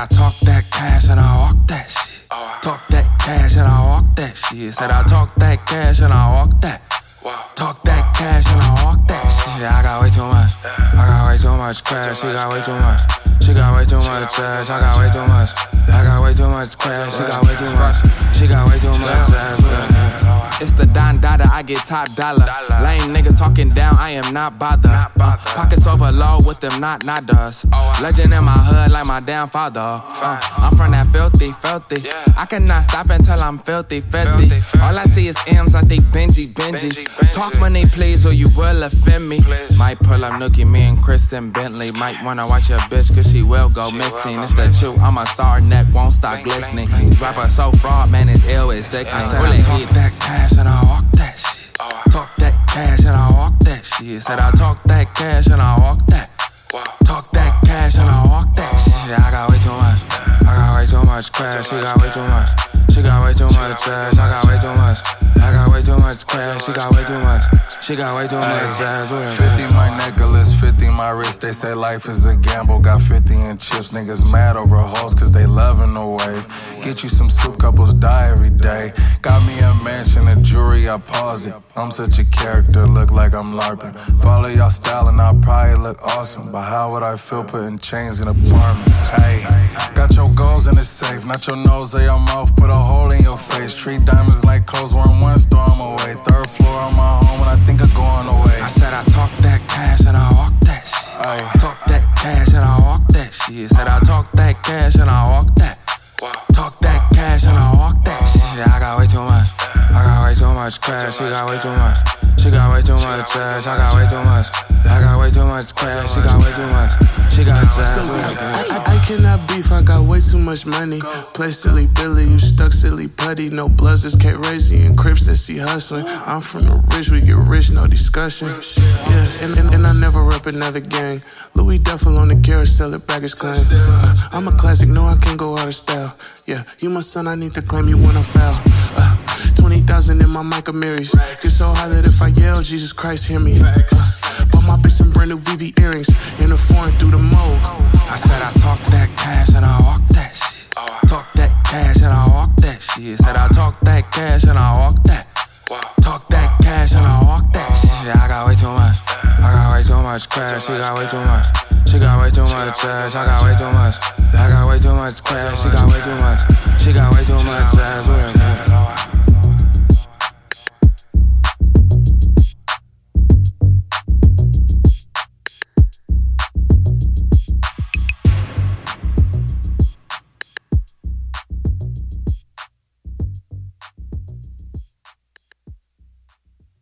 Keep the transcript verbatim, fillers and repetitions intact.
I talk that cash and I walk that shit. Talk that cash and I walk that shit. Said I talk that cash and I walk that. Talk that cash and I walk that shit. I got way too much. I got way too much cash. She got way too much. She got way too much cash. I got way too much. I got way too much cash. She got way too much. She got way too much cash. It's the Don Dada, I get top dollar. Lame niggas talking down, I am not bothered. Uh, pockets overload with them not nadas. Legend in my hood like my damn father. Uh, I'm from that filthy, filthy. I cannot stop until I'm filthy, filthy. All I see is M's, I think Benji, Benjis. Talk money, please, or you will offend me. Might pull up Nookie, me and Chris and Bentley. Might wanna watch your bitch, cause she will go missing. It's the truth, I'm a star, neck won't stop glistening. These rappers so fraud, man, it's ill, it's sick. I said I talk that cash and I walk that shit. Talk that cash and I walk that shit. Said I talk that cash and I walk that. Talk that cash and I walk that shit. I got way too much. I got way too much cash. She got way too much. She got way too much cash. I got way too much. I got way too much cash. She got way too much. She got way too much cash. fifty my necklace, fifty my wrist. They say life is a gamble. Got fifty in chips. Niggas mad over hoes cause they loving the wave. Get you some soup, couples die every day. Got me a mansion, a jewelry, I pause it. I'm such a character, look like I'm LARPing. Follow y'all style and I'll probably look awesome. But how would I feel putting chains in a apartment? Hey, got your goals in the safe. Not your nose or your mouth, put a hole in your face. Treat diamonds like clothes, wearing one storm away. Third floor on my home when I think of going away. I said I talk that cash and I walk that shit. Ay. Talk that cash and I walk that shit. Said I talk that cash and I walk that. Talk that cash and I walk that shit. I got way too much. I got way too much cash. She got way too much. She got way too much cash. I got way too much. I got way too much cash. She got way too much. She got cash. I, I cannot beef, I got way too much money. Play silly Billy, you stuck silly putty. No bloods, it's K-Razy and Crips that see hustling. I'm from the rich, we get rich, no discussion. Yeah, and, and, and I never rep another gang. Louis Duffel on the carousel at baggage claim. Uh, I'm a classic, no, I can't go out of style. Yeah, you my son, I need to claim you when I foul. Uh, twenty thousand in my Micah Marys. Get so high that if I yell, Jesus Christ, hear me. Uh, bought my bitch some brand new V V earrings in the foreign through the mold. I said I talk that cash and I walk that shit. Talk that cash and I walk that shit. Said I talk that cash and I walk that. Talk that cash and I walk that shit. I got way too much. I got way too much cash. She got way too much. She got way too much cash. I got way too much. I got way too much cash. She got way too much. She got way too much cash.